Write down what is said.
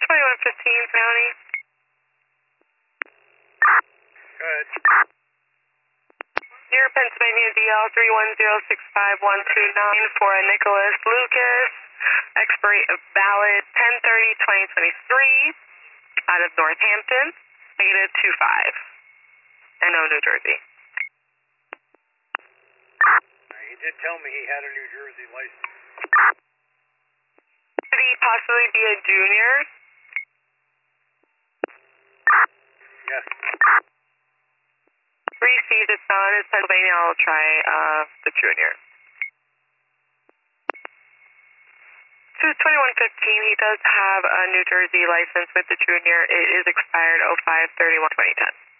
2115 County. Go ahead. Near Pennsylvania DL 3106529 for a Nicholas Lucas. Expiry of valid 10/30/2023 out of Northampton. -25. I know New Jersey. He did tell me he had a New Jersey license. Could he possibly be a junior? Yes. Received, it's not in Pennsylvania. I'll try the junior. So 2115, he does have a New Jersey license with the junior. It is expired 05/31/2010.